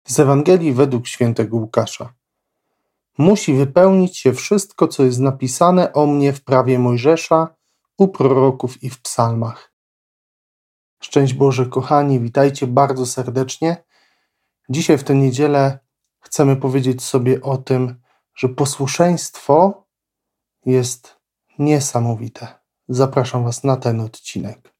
Z Ewangelii według świętego Łukasza. Musi wypełnić się wszystko, co jest napisane o mnie w prawie Mojżesza, u proroków i w psalmach. Szczęść Boże, kochani, witajcie bardzo serdecznie. Dzisiaj w tę niedzielę chcemy powiedzieć sobie o tym, że posłuszeństwo jest niesamowite. Zapraszam Was na ten odcinek.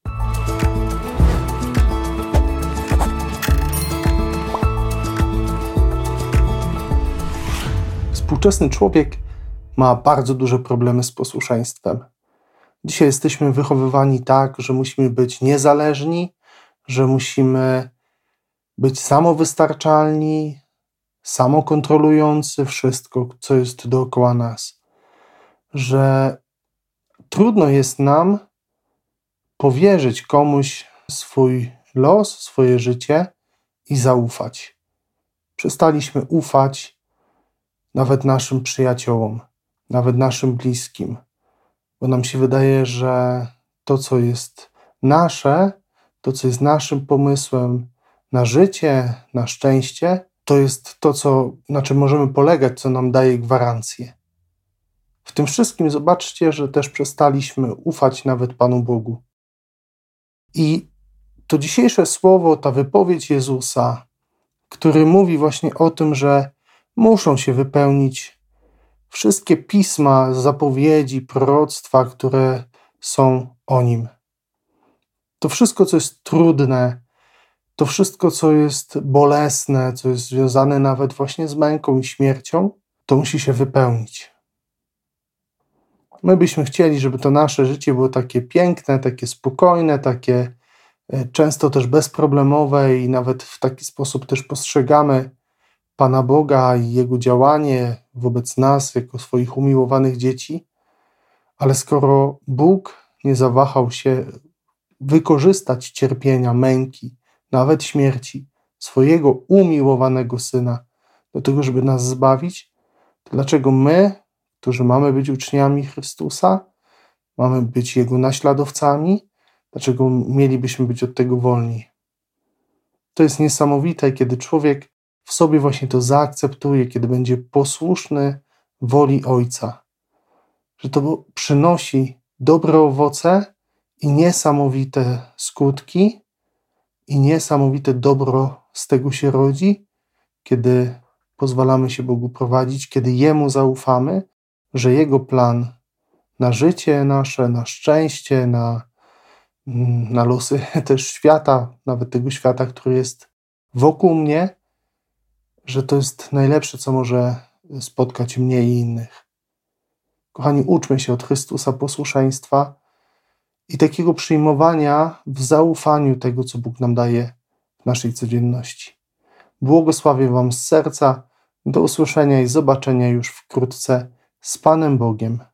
Współczesny człowiek ma bardzo duże problemy z posłuszeństwem. Dzisiaj jesteśmy wychowywani tak, że musimy być niezależni, że musimy być samowystarczalni, samokontrolujący wszystko, co jest dookoła nas. Że trudno jest nam powierzyć komuś swój los, swoje życie i zaufać. Przestaliśmy ufać nawet naszym przyjaciołom, nawet naszym bliskim, bo nam się wydaje, że to, co jest nasze, to, co jest naszym pomysłem na życie, na szczęście, to jest to, na czym możemy polegać, co nam daje gwarancję. W tym wszystkim zobaczcie, że też przestaliśmy ufać nawet Panu Bogu. I to dzisiejsze słowo, ta wypowiedź Jezusa, który mówi właśnie o tym, że muszą się wypełnić wszystkie pisma, zapowiedzi, proroctwa, które są o Nim. To wszystko, co jest trudne, to wszystko, co jest bolesne, co jest związane nawet właśnie z męką i śmiercią, to musi się wypełnić. My byśmy chcieli, żeby to nasze życie było takie piękne, takie spokojne, takie często też bezproblemowe i nawet w taki sposób też postrzegamy Pana Boga i Jego działanie wobec nas jako swoich umiłowanych dzieci, ale skoro Bóg nie zawahał się wykorzystać cierpienia, męki, nawet śmierci swojego umiłowanego Syna do tego, żeby nas zbawić, to dlaczego my, którzy mamy być uczniami Chrystusa, mamy być Jego naśladowcami, dlaczego mielibyśmy być od tego wolni? To jest niesamowite, kiedy człowiek w sobie właśnie to zaakceptuje, kiedy będzie posłuszny woli Ojca, że to przynosi dobre owoce i niesamowite skutki i niesamowite dobro z tego się rodzi, kiedy pozwalamy się Bogu prowadzić, kiedy Jemu zaufamy, że Jego plan na życie nasze, na szczęście, na losy też świata, nawet tego świata, który jest wokół mnie, że to jest najlepsze, co może spotkać mnie i innych. Kochani, uczmy się od Chrystusa posłuszeństwa i takiego przyjmowania w zaufaniu tego, co Bóg nam daje w naszej codzienności. Błogosławię Wam z serca. Do usłyszenia i zobaczenia już wkrótce z Panem Bogiem.